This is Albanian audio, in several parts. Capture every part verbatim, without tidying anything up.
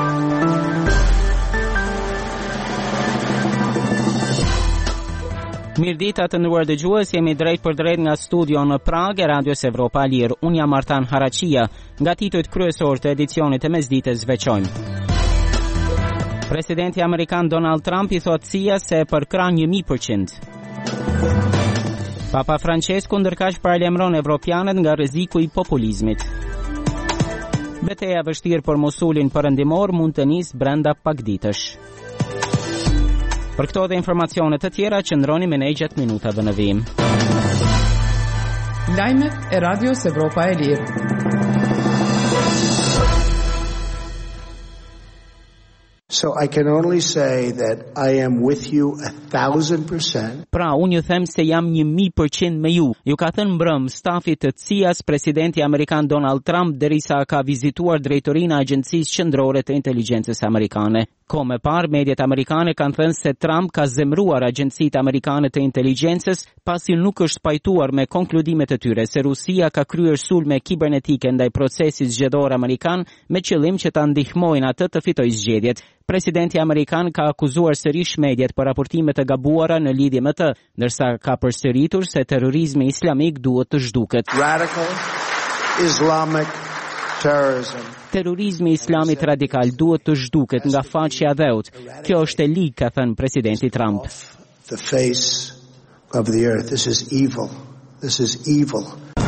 Mirdita të nderuar dëgjues, jemi drejt për drejt nga studio në Prag e Radios Evropa Lir. Unë jam Artan Harachia. Nga titujt kryesor të edicionit të mesdites zveçojmë. Presidenti amerikan Donald Trump i thot C I A se përkrah një mijë përqind. Papa Francesku ndërkaq paralajmëron evropianët nga rreziku i populizmit. Betejë e vështirë për Mosulin perëndimor mund të nisë brenda pak ditësh. Për këto dhe informacione të tjera, qëndroni me ne gjatë minutave në vim. Lajmet e Radios Evropa e Lirë. So I can only say that I am with you a thousand percent. Pra, unë ju them se jam një mijë përqind me ju. Ju ka thënë mbrëm stafit të C I A-s presidenti amerikan Donald Trump derisa ka vizituar drejtorinë e Agjencisë Qendrore të Inteligjencës Amerikane. Ko më parë, mediat amerikane kanë thënë se Trump ka zemruar agjencitë amerikane të inteligjencës pasi nuk është pajtuar me konkludimet e tyre se Rusia ka kryer sulme kibernetike ndaj procesit zgjedhor amerikan me qëllim që ta ndihmojnë atë të fitojë zgjedhjet. Presidenti amerikan ka akuzuar sërish mediat për raportime të gabuara në lidhje me të, ndërsa ka përsëritur se terrorizmi islamik duhet të zhduket. Radical Islamic terrorism. Terrorizmi islamit radikal duhet të zhduket nga faqja e dheut. Kjo është e ligë, ka thënë presidenti Trump. The face of the earth. This is evil. This is evil.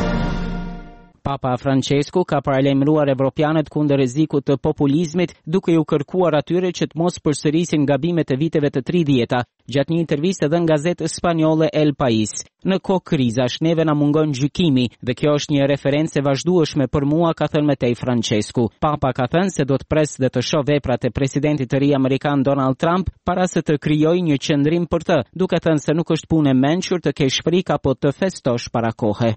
Papa Francesku ka paralajmëruar evropianët kundër rrezikut të populizmit, duke u kërkuar atyre që të mos përsërisin gabimet e viteve të tridhjeta, gjatë një interviste dhe në gazetë spanjolle El País. Në kohë krizash, neve na mungon gjykimi dhe kjo është një referencë e vazhdueshme për mua, ka thënë Matej Francesku. Papa ka thënë se do të pres dhe të shoh veprat e presidentit të ri amerikan Donald Trump para se të krijojë një qendrim për të, duke thënë se nuk është punë e mençur të kesh frikë apo të festosh para kohe.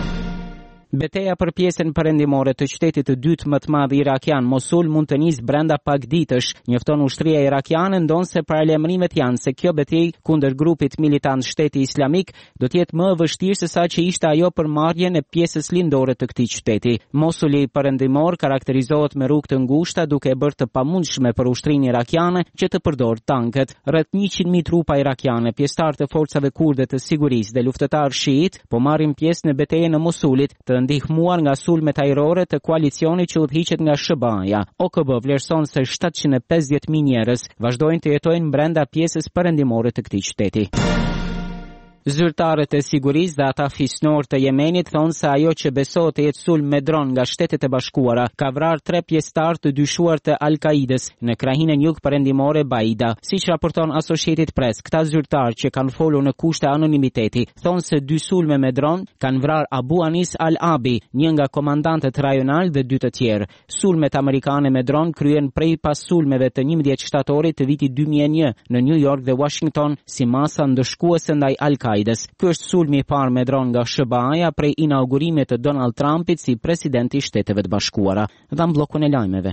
Betejë për pjesën perëndimore të qytetit të dytë më të madh irakian, Mosul, mund të nisë brenda pak ditësh. Njofton ushtria irakiane ndonse paralajmërimet janë se kjo betejë kundër grupit militant Shteti Islamik do të jetë më e vështirë se sa që ishte ajo për marrjen e pjesës lindore të këtij qyteti. Mosuli perëndimor karakterizohet me rrugë të ngushta, duke e bërë të pamundshme për ushtrinë irakiane që të përdorë tanket. Rreth njëqind mijë trupa irakiane, pjesëtar të forcave kurde të sigurisë dhe luftëtarë shiit po marrin pjesë në betejën e Mosulit, të ndihmuar nga sulmet ajrore të koalicionit që udhëhiqet nga S B A-ja. O K B vlerëson se shtatëqind e pesëdhjetë mijë njerëz vazhdojnë të jetojnë brenda pjesës perëndimore të këtij qyteti. Zyrtarët e sigurisë dhe ata fisnor të Yemenit thonë se ajo që besohet të jetë sulm me dron nga Shtetet e Bashkuara ka vrarë tre pjesëtar të dyshuar të Al-Qaidës në krahinën jug perëndimore Baida. Siç raporton Associated Press, këta zyrtarë që kanë folur në kushte anonimiteti thonë se dy sulme me dron kanë vrarë Abu Anis Al-Abi, një nga komandantët rajonal dhe dy të tjerë. Sulmet amerikane me dron kryen prej pas sulmeve të njëmbëdhjetë shtatorit të vitit dy mijë e një në New York dhe Washington si masa ndëshkuese ndaj Al-Qaidës. Ky është sulmi i parë me dron nga S B A-ja prej inaugurimit të Donald Trumpit si presidenti i Shteteve të Bashkuara. Dhe bllokun e lajmeve.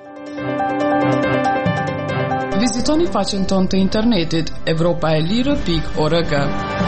Vizitoni faqen tonë të internetit evropa e lirë pikë org.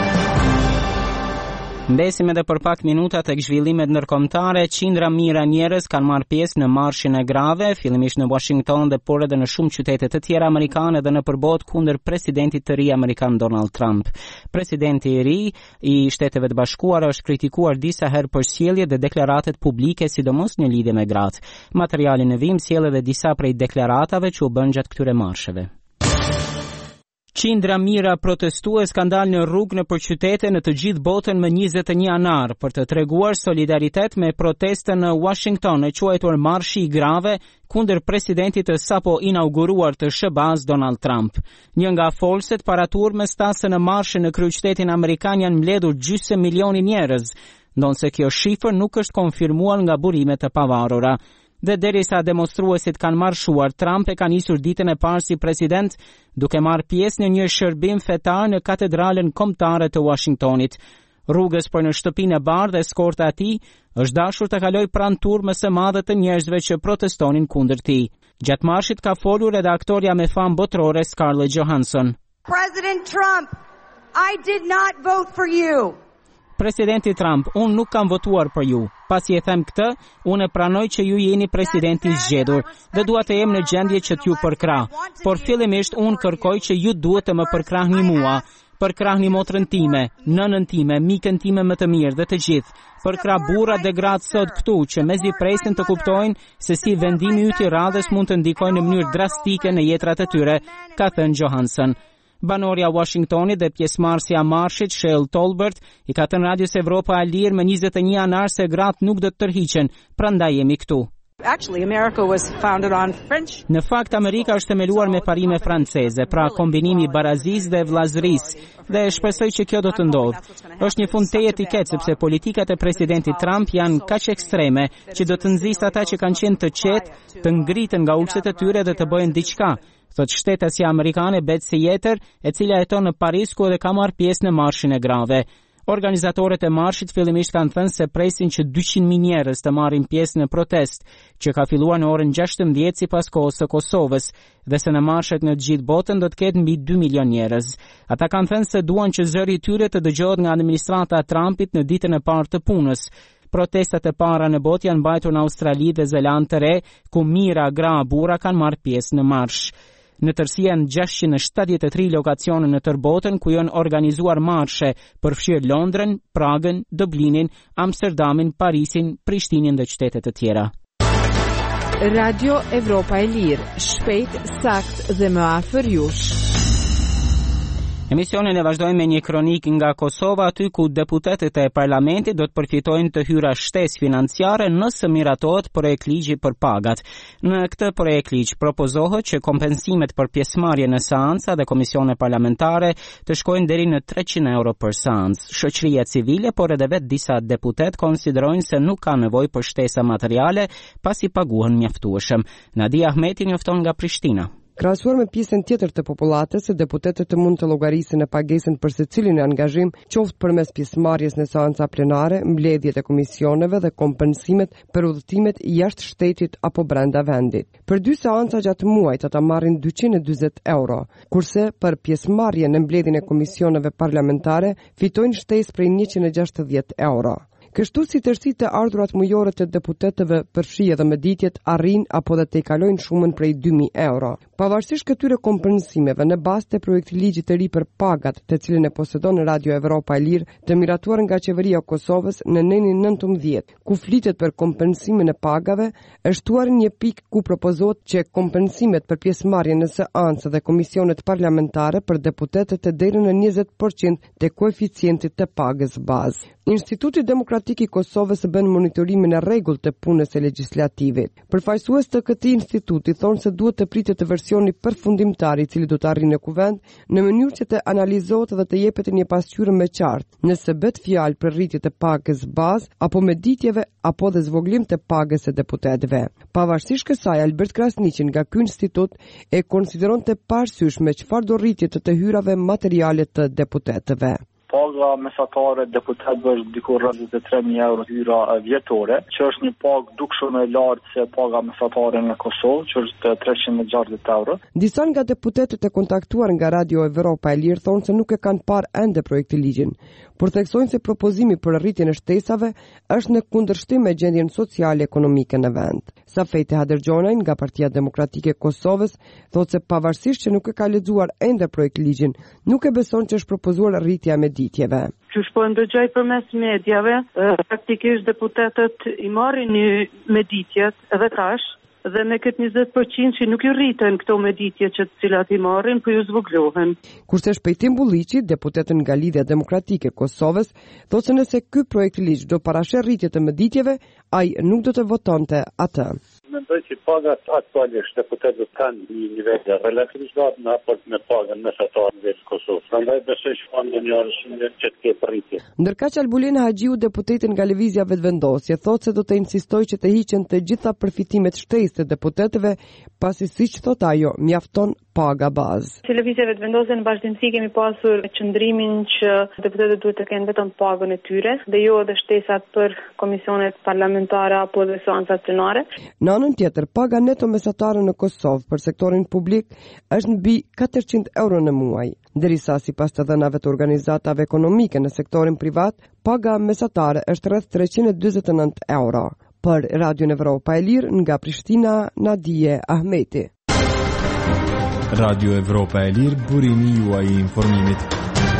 Mbesim edhe për pak minuta tek zhvillimet ndërkombëtare. Qindra mijëra njerëz kanë marrë pjesë në marshin e grave, fillimisht në Washington dhe por edhe në shumë qytete të tjera amerikane dhe nëpër botë kundër presidentit të ri amerikan Donald Trump. Presidenti i ri i Shteteve të Bashkuara është kritikuar disa herë për sjelljet dhe deklaratat publike, sidomos në lidhje me gratë. Materiali në vim sjell edhe disa prej deklaratave që u bën gjatë këtyre marsheve. Qindra mijëra protestues kanë dalë në rrugë nëpër qytete në të gjithë botën më njëzet e një janar për të treguar solidaritet me protestën në Washington e quajtur Marshi i Grave kundër presidentit të sapo inauguruar të S B A-s Donald Trump. Një nga folset paraturmes tha se në marshën në kryeqytetin amerikan janë mbledhur gjysmë milioni njerëz, ndonse kjo shifër nuk është konfirmuar nga burimet e pavarura. Dhe derisa demonstruesit kanë marshuar, Trump e ka nisur ditën e parë si president duke marrë pjesë në një shërbim fetar në katedralen kombëtare të Washingtonit. Rrugës për në shtëpinë e bardhë dhe eskorta e tij është dashur të kaloj pranë turmës së madhe të njerëzve që protestonin kundër tij. Gjatë marshit ka folur edhe aktoria me famë botërore Scarlett Johansson. President Trump, I did not vote for you. Presidenti Trump, unë nuk kam votuar për ju. Pasi e them këtë, unë pranoj që ju jeni presidenti i zgjedhur dhe dua të jem në gjendje që t'ju përkrah. Por fillimisht unë kërkoj që ju duhet të më përkrahni mua. Përkrahni motrën time, nënën time, mikën time më të mirë dhe të gjithë. Përkrah burrat dhe gratë sot këtu që mezi presin të kuptojnë se si vendimi yt i radhës mund të ndikojë në mënyrë drastike në jetrat e tyre, ka thënë Johansson. Banorja Washingtonit dhe pjesëmarrësja marshit, Shell Tolbert, i ka thënë Radios Evropa e Lirë më njëzet e një janar se gratë nuk do të tërhiqen, prandaj jemi këtu. Actually, America was founded on French. Në fakt, Amerika është themeluar me parime franceze, pra kombinimi barazisë dhe vllazërisë, dhe shpresoj që kjo do të ndodhë. Është një fund tejet i keq sepse politikat e presidentit Trump janë kaq ekstreme që do të nxjisë ata që kanë qenë të qetë, të ngritën nga ulset e tyre dhe të bëjnë diçka, thot shtetësja amerikane Betsy Jeter, e cila jeton në Paris ku edhe ka marrë pjesë në marshin e grave. Organizatorët e marshit fillimisht kanë thënë se presin që dyqind mijë njerëz të marrin pjesë në protest, që ka filluar në orën gjashtëmbëdhjetë sipas kohës së Kosovës, dhe se në marshet në të gjithë botën do të ketë mbi dy milion njerëz. Ata kanë thënë se duan që zëri i tyre të dëgjohet nga administrata e Trumpit në ditën e parë të punës. Protestat e para në botë janë mbajtur në Australi dhe Zeland të Re, ku mijëra gra burra kanë marrë pjesë në marsh. Në tërësi janë gjashtëqind e shtatëdhjetë e tre lokacione në tërë botën ku janë organizuar marshe, përfshirë Londrën, Pragën, Dublinin, Amsterdamin, Parisin, Prishtinën dhe qytete të tjera. Radio Evropa e Lirë, shpejt, sakt dhe më afër jush. Emisionin e vazhdojmë me një kronik nga Kosova, aty ku deputetët e parlamentit do të përfitojnë të hyra shtesë financiare nëse miratohet projekt ligji për pagat. Në këtë projekt ligj propozohet që kompensimet për pjesëmarrje në seanca dhe komisione parlamentare të shkojnë deri në treqind euro për seancë. Shoqëria civile, por edhe vetë disa deputet konsiderojnë se nuk ka nevojë për shtesa materiale pasi paguhen mjaftueshëm. Nadia Ahmeti njofton nga Prishtina. Krahasuar me pjesën tjetër të popullatës, deputetët mund të llogarisin në pagesën për secilin angazhim, qoftë përmes pjesëmarrjes në seanca plenare, mbledhjet e komisioneve dhe kompensimet për udhëtimet jashtë shtetit apo brenda vendit. Për dy seanca gjatë muajit ata marrin dyqind e dyzet euro, kurse për pjesëmarrjen në mbledhjen e komisioneve parlamentare fitojnë shtesë prej njëqind e gjashtëdhjetë euro. Kështu si tërësi të ardhurat mujore të deputetëve për fshije dhe mëditjet arrin apo dhe të i kalojnë shumën prej dy mijë euro. Pavarësisht këtyre kompensimeve, në bazë të projektit ligjit të ri për pagat, të cilin e posedon Radio Evropa e Lirë, të miratuar nga qeveria e Kosovës në nenin nëntëmbëdhjetë, ku flitet për kompensimin e pagave, është tuar një pikë ku propozohet që kompensimet për pjesëmarrjen në seancë dhe komisionet parlamentare për deputetët të deri në njëzet përqind të koeficientit të pagës bazë. Instituti Demokratik i Kosovës bën monitorimin e rregullt të punës së legislativit. Përfaqësues të këtij instituti thonë se duhet të pritet versioni përfundimtar i cili do të arrijë në kuvend në mënyrë që të analizohet dhe të jepet një pasqyrë më qartë nëse bëhet fjalë për rritje të pagës bazë apo mëditjeve apo dhe zvoglim të pagës së deputetëve. Pavarësisht kësaj, Albert Krasniqi nga ky institut e konsideron të paarsyeshme çfarë do rritje të të hyrave materiale të deputetëve. Paga mesatare deputetëve është diku rreth njëzet e tre mijë euro hyra vjetore, që është një pagë dukshëm e lartë se paga mesatare në Kosovë, që është treqind e gjashtëdhjetë euro. Disa nga deputetët e kontaktuar nga Radio Evropa e Lirë thonë se nuk e kanë parë ende projektin ligjin, por theksojnë se propozimi për rritjen e shtesave është në kundërshtim me gjendjen sociale ekonomike në vend. Safeti Hadërgjonaj nga Partia Demokratike e Kosovës thotë se pavarësisht që nuk e ka lexuar ende projekt ligjin, nuk e beson që është propozuar rritja e mëditjeve. Qysh po ndëgjoj përmes mediave, praktikisht deputetët i marrin mëditjet edhe tash, dhe me këtë njëzet përqind që nuk ju rriten këto mëditje që të cilat i marrin, po ju zvoglohen. Kurse Shpejtim Bulliqi, deputetën nga Lidhja Demokratike e Kosovës, thotë se nëse ky projekt ligj do parashë rritje të mëditjeve, ai nuk do të votonte atë. Mendoj që pagat aktualisht deputetët kanë një nivel relativisht lartë në raport me pagën mesatare në Kosovë. Prandaj besoj që ka ndonjë arsye që të ketë rritje. Ndërkaq Albulin Haxhiu, deputeti nga Lëvizja Vetëvendosje, thotë se do të insistojë që të hiqen të gjitha përfitimet shtesë të deputetëve, pasi siç thotë ajo, mjafton paga bazë. Si lëvizjeve të vendosur në bashkëdhënësi kemi pasur qëndrimin që deputetët duhet të kenë vetëm pagën e tyre dhe jo edhe shtesat për komisionet parlamentare apo edhe seancat plenare. Në anën tjetër, paga neto mesatare në Kosovë për sektorin publik është mbi katërqind euro në muaj, derisa sipas të dhënave të organizatave ekonomike në sektorin privat, paga mesatare është rreth treqind e dyzet e nëntë euro. Për Radio Evropa e Lirë nga Prishtina, Nadije Ahmeti. Radio Evropa e Lirë, burimi juaj i informimit.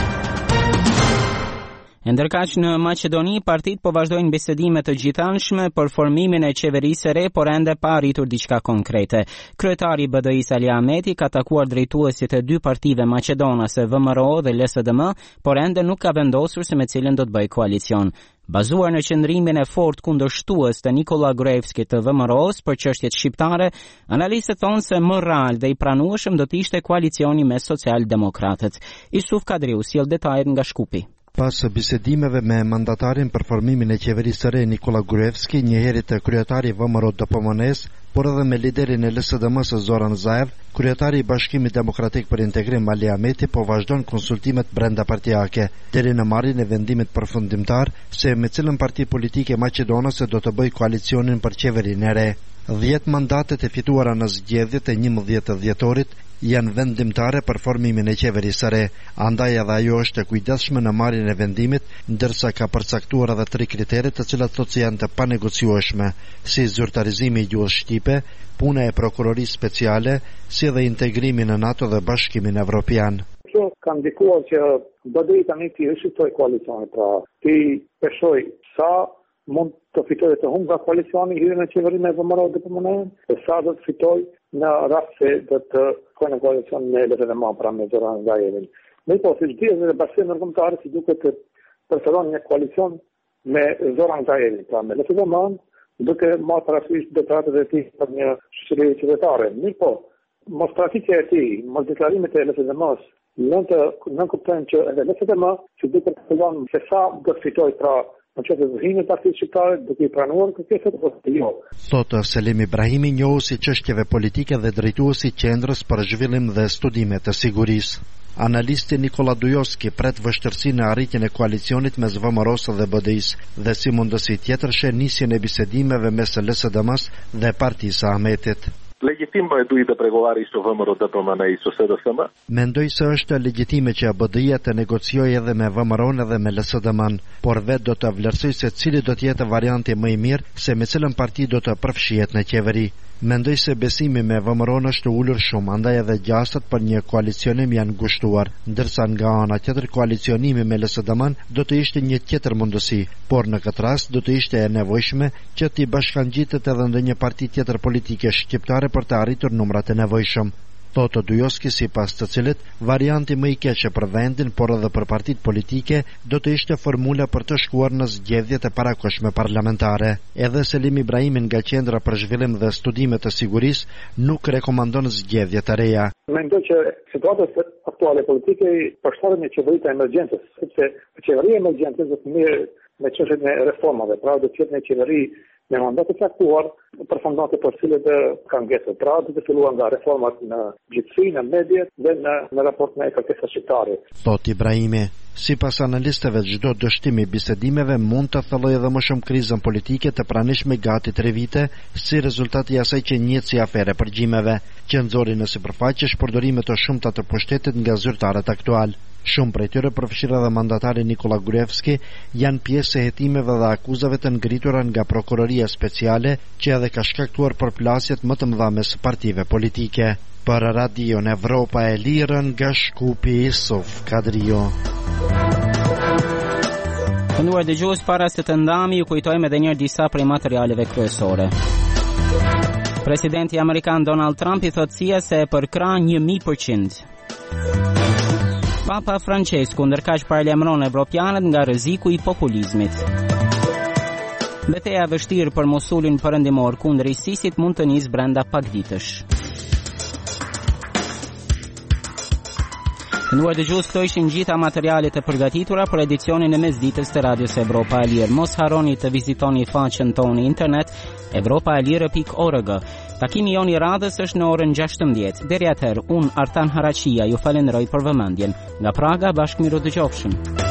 Ndërkaq në Maqedoni, partitë po vazhdojnë bisedime të gjithanshme për formimin e qeverisë së re, por ende pa arritur diçka konkrete. Kryetari i B D I-s Ali Ahmeti ka takuar drejtuesit e dy partive maqedonase V M R O dhe L S D M, por ende nuk ka vendosur se me cilën do të bëjë koalicion. Bazuar në qëndrimin e fortë kundërshtues të Nikola Gruevskit të V M R O-s për çështjet shqiptare, analistët thonë se më real dhe i pranueshëm do të ishte koalicioni me socialdemokratët. Isuf Kadriu sjell detajet nga Shkupi. Pas bisedimeve me mandatarin për formimin e qeverisë së re Nikola Gruevski, njëherët kryetari V M R O D P M N-s, por edhe me liderin e L S D M-s Zoran Zaev, kryetari i Bashkimit Demokratik për Integrim Ali Ahmeti po vazhdon konsultimet brenda partijake, deri në marrjen e vendimit përfundimtar se me cilën parti politike maqedonase do të bëjë koalicionin për qeverinë e re. dhjetë mandatet e fituara në zgjedhjet e njëmbëdhjetë dhjetorit janë vendimtare për formimin e qeverisë së re, andaj edhe ajo është e kujdesshme në marrjen e vendimit, ndërsa ka përcaktuar edhe tri kritere të cilat thotë se janë të panegociueshme, si zyrtarizimi i gjuhës shqipe, puna e prokurorisë speciale, si edhe integrimi në NATO dhe Bashkimin Evropian. Kjo ka ndikuar që B D I tani ti shqiptoi koalicionin, pra ti peshoj sa mund të fitoj të humbë nga koalicioni hyrjen në qeverinë e V M R O D P M N, e sa do të fitoj në rast se do të kojnë në koalicion me L S D M, pra me Zoran Zaevin. Me po, si gjithë dhe bashkësia ndërkombëtare si duke të preferon një koalicion me Zoran Zaevin, pra me L S D M, duke marrë parasysh deklaratët e tij për një shoqëri qytetare. Me po, mos praktikja e tij, mos deklarimet e L S D M-s, nën të nën kuptojnë që edhe L S D M që duke të fillon se sa do të fitoj, pra në që të zhinë të partitë shqiptare duke i pranuar kërkesat apo jo. Thotë Selim Ibrahimi, njohuesi çështjeve politike dhe drejtuesi qendrës për zhvillim dhe studime të sigurisë. Analisti Nikola Dujoski pret vështirësi në arritjen e koalicionit mes V M R O-s dhe B D I-s dhe si mundësi tjetër sheh nisjen e bisedimeve mes L S D M-s dhe partisë së Ahmetit. Legitim e duhet të pregovarë isto V M R O D P M N isto S D S M. Mendoj se është legjitime që B D I-ja të negociojë edhe me V M R O-n edhe me L S D M-n, por vetë do të vlerësoj se cili do të jetë varianti më i mirë se me cilën parti do të përfshihet në qeveri. Mendoj se besimi me V M R O-n është ulur shumë, andaj edhe gjasat për një koalicionim janë ngushtuar, ndërsa nga ana tjetër koalicionimi me L S D M-n do të ishte një tjetër mundësi, por në këtë rast do të ishte e nevojshme që t'i bashkangjitet edhe ndonjë parti tjetër politike shqiptare për të arritur numrat e nevojshëm. Thotë Dujoski, sipas të cilit varianti më i keq për vendin, por edhe për partitë politike, do të ishte formula për të shkuar në zgjedhjet e parakohshme parlamentare. Edhe Selim Ibrahimi nga Qendra për Zhvillim dhe Studime të Sigurisë nuk rekomandon zgjedhje të reja. Mendoj që situata aktuale politike përshtatet me qeveritë e emergjencës, sepse qeveria e emergjencës do të mirë me çështjen e reformave, pra do të jetë një qeveri me mandat të caktuar, përfundate për cilët kanë ngesur. Pra do të filluar nga reformat në gjithësi, në mediat dhe në, në raport me kërkesat shqiptare. Thot Ibrahimi, sipas analistëve, çdo dështim i bisedimeve mund të thellojë edhe më shumë krizën politike të pranishme gati tre vite, si rezultat i asaj që njihet si afere përgjimeve, që nxori në sipërfaqe shpërdorime të shumta të pushtetit nga zyrtarët aktual. Shumë prej tyre, përfshirë edhe mandatari Nikola Gruevski, janë pjesë e hetimeve dhe akuzave të ngritura nga prokuroria speciale, që edhe ka shkaktuar përplasjet më të mëdha mes partive politike. Për Radio Evropa e Lirë nga Shkupi, Isuf Kadrio. Kënduar dëgjues, para se të ndami, ju kujtojmë edhe njërë disa prej materialeve kryesore. Presidenti Amerikan Donald Trump i thotësia se e përkra një mijë përqind. Papa Francesku ndërkaq paralajmëron evropianët nga rreziku i populizmit. Betejë e vështirë për Mosulin perëndimor kundër ISIS-it mund të nisë brenda pak ditësh. Kënduar dëgjues, këto ishin gjitha materialet e përgatitura për edicionin e mesditës të Radios Evropa e Lirë. Mos harroni të vizitoni faqen tonë internet evropa e lirë pikë org. Takimi jon i radhës është në orën gjashtëmbëdhjetë. Deri atëherë, unë Artan Haraqia ju falenderoj për vëmendjen. Nga Praga, bashkë miru dëgjofshëm.